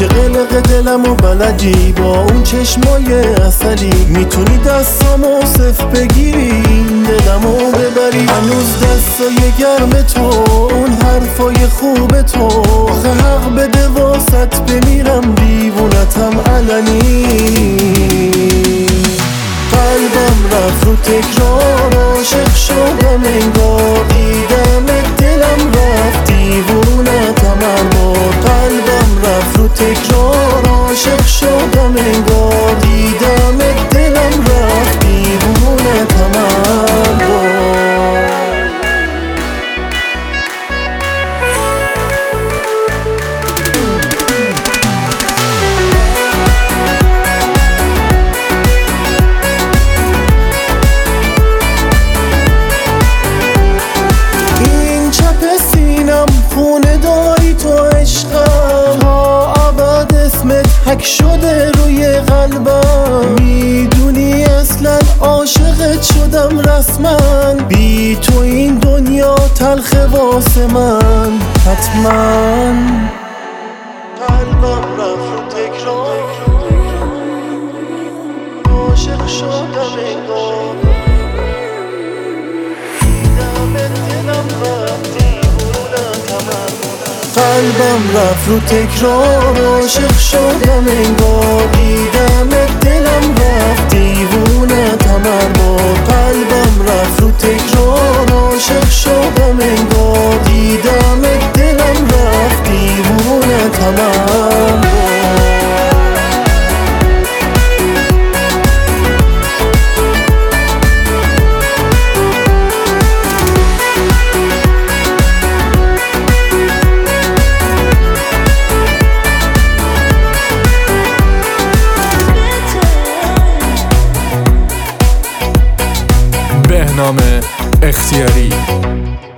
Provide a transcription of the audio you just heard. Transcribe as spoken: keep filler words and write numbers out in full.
که قلق دلمو بلدی با اون چشمای اصلی، میتونی دستامو صف بگیری دلمو ببری. هنوز دستای گرم تو، اون حرفای خوب تو، آخه حق بده واسط بمیرم دیوونتم علنی. قلبم رفت رو تکرار، عاشق شدم انگار، دیدم دلم رفت دیوونتم هر بار. قلبم رفت رو تکرار، عاشق شدم انگار، دیدم دلم رفت دیوونتم هر بار. خونه داری تو عشقم، تا ابد اسمت حک شده روی قلبم. میدونی اصلا عاشقت شدم رسما، بی تو این دنیا تلخه واسه من حتما. قلبم رفت رو تکرار، عاشق شدم انگار، دیدم دلم رفت. قلبم رفت رو تکرار، عاشق شدم انگار، دیدم دلم رفت دیوونتم هر بار. قلبم رفت رو تکرار، عاشق شدم انگار، دیدم دلم رفت دیوونتم هر بار. بهنام اختیاری.